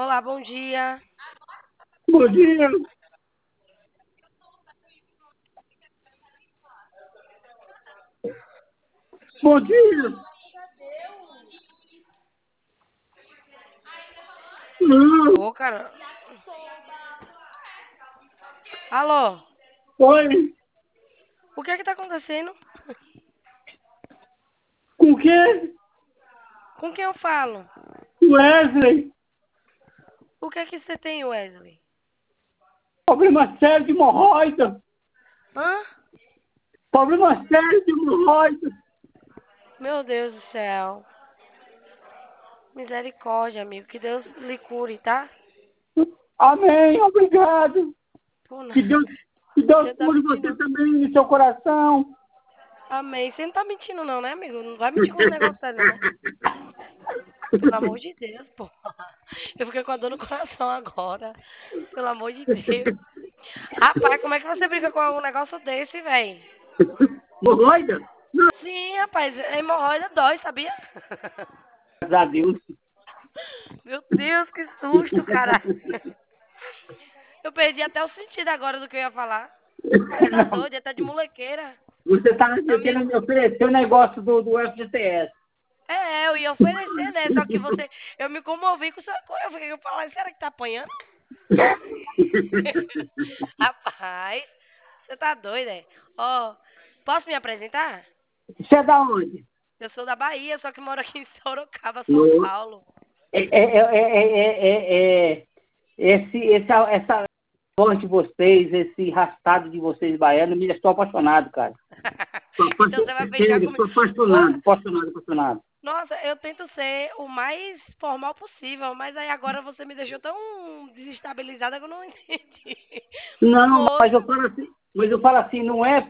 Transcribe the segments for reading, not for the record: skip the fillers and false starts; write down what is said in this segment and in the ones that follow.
Olá, bom dia. Bom dia. Bom dia. Não. Ô, cara. Alô, Oi. o que é que tá acontecendo? Com quem? Com quem eu falo? Wesley. O que é que você tem, Wesley? Problema sério de hemorroida. Hã? Problema sério de hemorroida. Meu Deus do céu. Misericórdia, amigo. Que Deus lhe cure, tá? Amém. Obrigado. Por Que nada. Deus, que Deus Você tá cure você mentindo? também no seu coração. Amém. Você não tá mentindo não, né, amigo? Não vai mentir com os negócios dele, não. Pelo amor de Deus, pô. Eu fiquei com a dor no coração agora. Pelo amor de Deus. Rapaz, como é que você brinca com um negócio desse, velho? Hemorroida? Não. Sim, rapaz, a hemorroida dói, sabia? Graças a Deus. Meu Deus, que susto, cara. Eu perdi até o sentido agora do que eu ia falar. Você tá doido, tá de molequeira. Você está Amigo, querendo me oferecer o negócio do FGTS. eu ia oferecer, né? Só que você. Eu me comovi com sua coisa. Eu fiquei falando, será que tá apanhando? Rapaz, você tá doido, é? Ó, posso me apresentar? Você é da onde? Eu sou da Bahia, só que moro aqui em Sorocaba, São No, Paulo. essa voz de vocês, esse arrastado de vocês baianos, me estou apaixonado, cara. Então você vai fechar Sério, comigo. estou apaixonado, Ô, apaixonado, apaixonado. nossa, eu tento ser o mais formal possível, mas aí agora você me deixou tão desestabilizada que eu não entendi. Não, Moço, mas eu falo assim, não é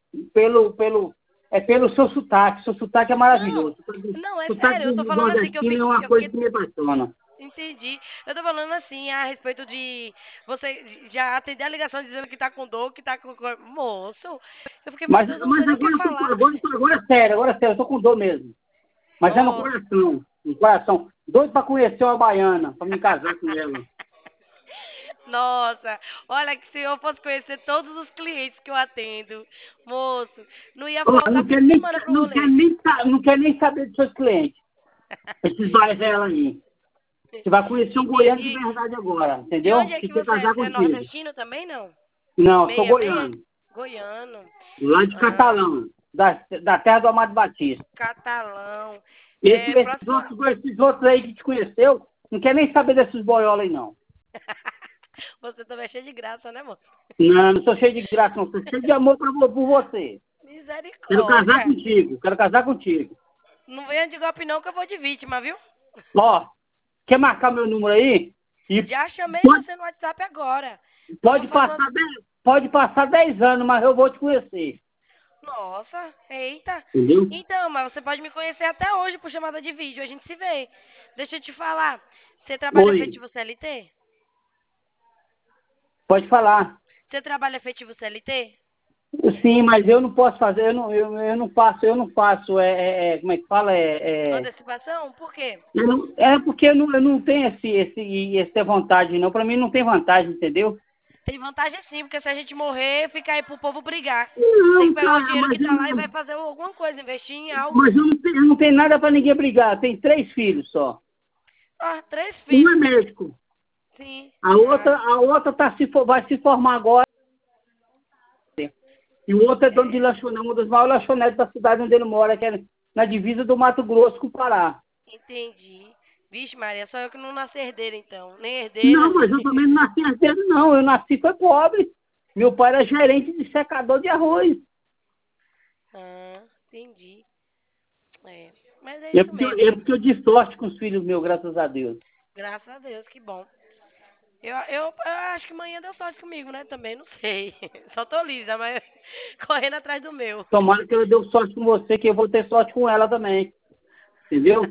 é pelo seu sotaque é não, maravilhoso. não, é O sotaque sério, eu tô do falando assim que nordestino é uma eu coisa fiquei, que me apaixona. entendi. Eu tô falando assim a respeito de você já atender a ligação dizendo que tá com dor, que tá com... Moço, eu fiquei, meu Deus, eu não sei Mas nem o que falar. agora é sério, eu tô com dor mesmo. Mas é no Oh. coração, no coração. Doido pra conhecer uma baiana, pra me casar com ela. Nossa, olha que se eu fosse conhecer todos os clientes que eu atendo, moço, não ia Ó, faltar fim de semana pro rolê. não quer nem saber dos seus clientes. Esses baianos aí. Você vai conhecer um goiano de Entendi. verdade agora, De onde entendeu? é Que que quer você é? casar Você é contigo. nordestino também, não? Não, sou Meia, meia? goiano. Goiano. Lá de Ah, Catalão, da terra do Amado Batista. catalão. Esse, É, esses, próxima... outros, esses outros aí que te conheceu, não quer nem saber desses boiola aí, não. Você também é cheio de graça, né, moço? Não, não sou cheio de graça, não. Sou cheio de amor por você. Quero casar Misericórdia. contigo, quero casar contigo. Não venha de golpe não que eu vou de vítima, viu? Ó, quer marcar meu número aí? E Já chamei pode, você no WhatsApp agora. Só pode, falando... passar 10, pode passar 10 anos, mas eu vou te conhecer. Nossa, eita. Entendeu? Então, mas você pode me conhecer até hoje por chamada de vídeo, a gente se vê. Deixa eu te falar. Você trabalha Oi, efetivo CLT? pode falar. Você trabalha efetivo CLT? Sim, mas eu não posso fazer, eu não faço, como é que fala? Antecipação? Por quê? É porque eu não tenho essa vontade, não. Pra mim não tem vantagem, entendeu? Tem vantagem sim, porque se a gente morrer, fica aí pro povo brigar. Você tem que Não, pegar o cara, dinheiro que tá lá e vai fazer alguma coisa, investir em algo. eu não tenho nada pra ninguém brigar. Tem 3 filhos só. Ah, 3 Um é filhos. médico. Sim. A outra vai se formar agora. E o outro é dono de lanchonete, uma das maiores lanchonetes da cidade onde ele mora, que é na divisa do Mato Grosso com o Pará. Entendi. Vixe, Maria, só eu que não nasci herdeira, então. Nem herdeira, Não, nem... mas eu também não nasci herdeiro, não. Eu nasci foi pobre. Meu pai era gerente de secador de arroz. Ah, entendi. É. Mas é isso mesmo. É porque eu dei sorte com os filhos meus, graças a Deus. Graças a Deus, que bom. Eu acho que amanhã deu sorte comigo, né? Também não sei. Só tô lisa, mas correndo atrás do meu. Tomara que ela deu sorte com você, que eu vou ter sorte com ela também. Entendeu?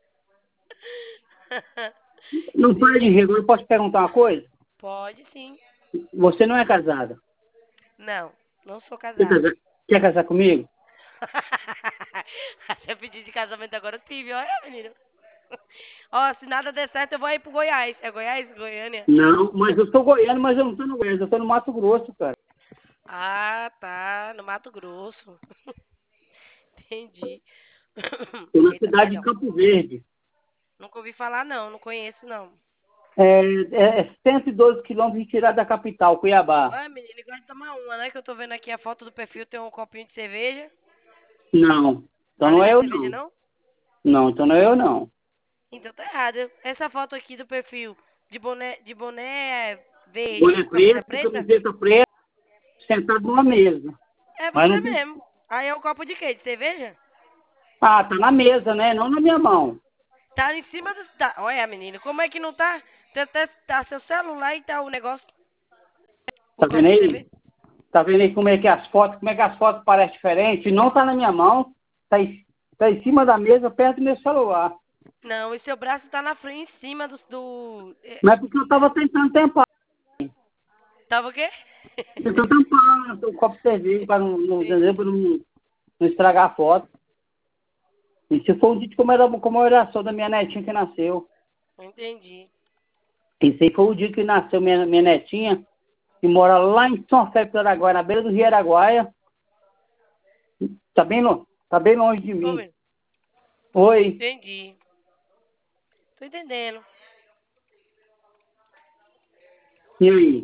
Não para de Sim, rir. Agora eu posso te perguntar uma coisa? pode sim. Você não é casada. Não, não sou Quer casada. casar, quer casar comigo? Até pedido de casamento agora eu tive, olha, menino. Ó, se nada der certo, eu vou aí pro Goiás. É Goiás? Goiânia? Não, mas eu sou goiano, mas eu não tô no Goiás, eu tô no Mato Grosso, cara. Ah, tá. No Mato Grosso. Entendi. Tô na Eita, cidade de perdão. Campo Verde. Nunca ouvi falar, não. Não conheço, não. É 112 quilômetros de tirar da capital, Cuiabá. Olha, menino, ele gosta de tomar uma, né? Que eu tô vendo aqui a foto do perfil, tem um copinho de cerveja. Não, então Ali não não é é eu cerveja, não. não? Não, então não é eu não. Então tá errado. Essa foto aqui do perfil de boné verde Boné com camisa preto, preta, camiseta preta, sentado numa mesa. é Mas você não tem... mesmo. Aí é um copo de quê? De cerveja? Ah, tá na mesa, né? Não na minha mão. Tá em cima do. Tá. Olha, menino, como é que não tá? Tá seu celular e tá o negócio, o Tá vendo copo de aí? cerveja? Tá vendo aí como é que as fotos parecem diferentes? Não tá na minha mão, tá em cima da mesa, perto do meu celular. Não, e seu braço tá na frente, em cima Mas é porque eu tava tentando tampar. Tava o quê? Tentando tampar o copo de cerveja para Entendi. pra não estragar a foto. E se for um dia de comemoração da minha netinha que nasceu. Entendi. Esse aí foi o dia que nasceu minha netinha, que mora lá em São Félix do Araguaia, na beira do Rio Araguaia. Tá bem longe de Tô mim. vendo. Oi. Entendi. Tô entendendo. E aí?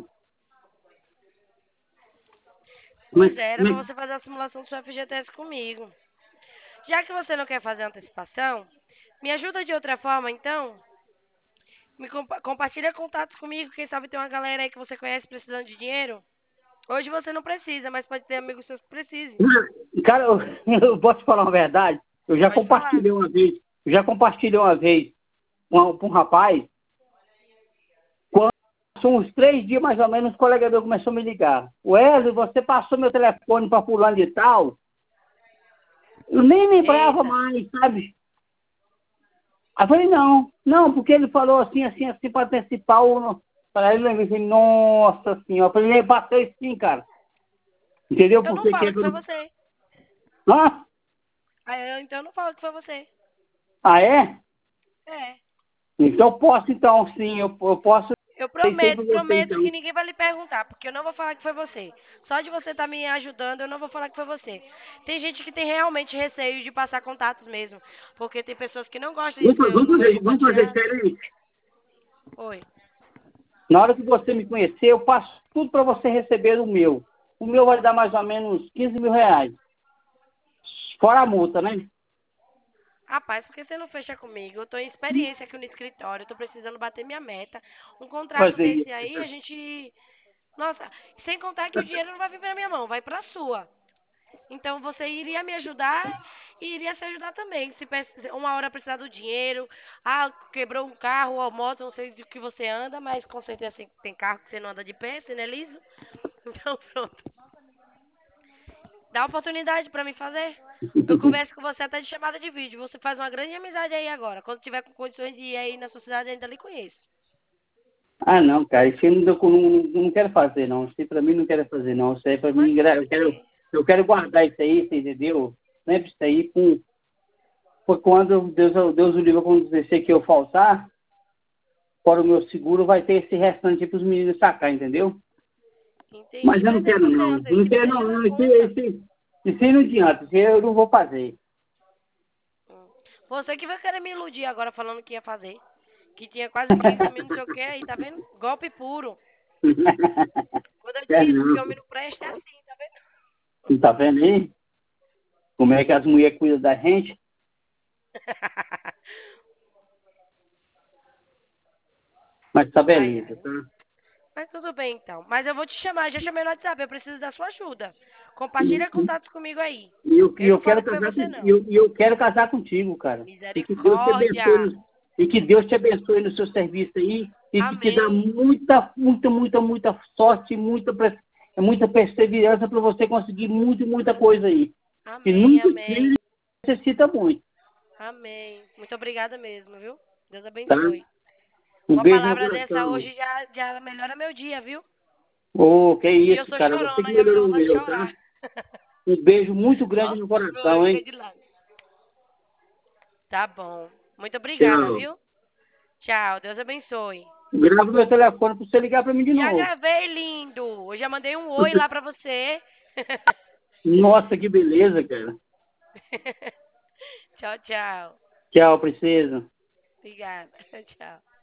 Pois é, era Como é pra você fazer a simulação do seu FGTS comigo. Já que você não quer fazer antecipação, me ajuda de outra forma, então? Compartilha contatos comigo, quem sabe tem uma galera aí que você conhece precisando de dinheiro. Hoje você não precisa, mas pode ter amigos seus que precisem. Cara, eu posso te falar uma verdade? Pode falar. Eu já compartilhei uma vez com um rapaz, quando passou uns 3 dias mais ou menos, um colega meu começou a me ligar. Wesley, você passou meu telefone para fulano de tal? Eu nem lembrava Eita. mais, sabe? Aí eu falei, não, porque ele falou assim, para antecipar o... Para ele, eu falei, nossa senhora, eu falei, passei sim, cara. Entendeu? Então não Porque fala quer que que eu foi não... você. Hã? Então não fala que foi você. Ah, é? É. Então eu posso, então, sim, eu posso Eu isso aí prometo, pra você, prometo que então. ninguém vai lhe perguntar, porque eu não vou falar que foi você. Só de você estar me ajudando, eu não vou falar que foi você. Tem gente que tem realmente receio de passar contatos mesmo, porque tem pessoas que não gostam de ter o número Vamos fazer compartilhado. diferente. Oi. Na hora que você me conhecer, eu passo tudo para você receber o meu. O meu vai dar mais ou menos 15 mil reais. Fora a multa, né? Rapaz, por que você não fecha comigo? Eu tô em experiência aqui no escritório, eu tô precisando bater minha meta. Um contrato Fazer desse isso. aí, a gente. Nossa, sem contar que o dinheiro não vai vir pra minha mão, vai pra sua. Então você iria me ajudar e iria se ajudar também. Se uma hora precisar do dinheiro, quebrou um carro ou moto, não sei de que você anda, mas com certeza tem carro que você não anda de pé, você não é liso. Então pronto. Dá oportunidade pra mim fazer. Eu converso com você até de chamada de vídeo. Você faz uma grande amizade aí agora. Quando tiver com condições de ir aí na sua cidade, ainda lhe conheço. Ah, não, cara, isso eu não quero fazer, não. Isso aí pra mim não quero fazer, não. Isso aí pra Mas mim, por quê? eu quero guardar isso aí, você entendeu? Sempre isso aí, por quando Deus o livre, quando eu sei que eu faltar, fora o meu seguro, vai ter esse restante aí pros meninos sacar, entendeu? Mas Entendi. eu não Mas aí quero, você, não. você Não quero, deixa na não. conta. Isso aí não adianta. Isso aí eu não vou fazer. Hum. Você que vai querer me iludir agora falando que ia fazer. Que tinha quase 15 mil, não sei o que, aí tá vendo? Golpe puro. Quando eu É disse não. que homem não presta, é assim, tá vendo? Não tá vendo aí? Como é que as mulheres cuidam da gente? Mas tá Ai, beleza, ai. tá? Mas tudo bem então. Mas eu vou te chamar, já chamei no WhatsApp, eu preciso da sua ajuda. E, Compartilha e, contatos comigo aí. e Eu eu não falo quero que foi casar você, não. eu quero casar contigo, cara. E que Deus te abençoe Misericórdia. e que Deus te abençoe no seu serviço aí e que te dá Amém. muita sorte, muita perseverança para você conseguir muita coisa aí. Que Amém, nunca amém. necessita muito, Amém. Muito obrigada mesmo, viu? Deus tá? abençoe. Um Uma beijo no palavra dessa coração. hoje já melhora meu dia, viu? Ô, que E eu isso, sou cara. Você chorona, que já me deu melhorou o vontade de meu, tá? chorar. Um beijo muito grande Nossa, no foi coração, fica hein? de lado. Tá bom. Muito obrigada, Tchau. viu? Tchau, Deus abençoe. Grava meu telefone pra você ligar pra mim de Já novo. gravei, lindo. Eu já mandei um oi lá pra você. Nossa, que beleza, cara. Tchau, tchau. Tchau, princesa. Obrigada. Tchau.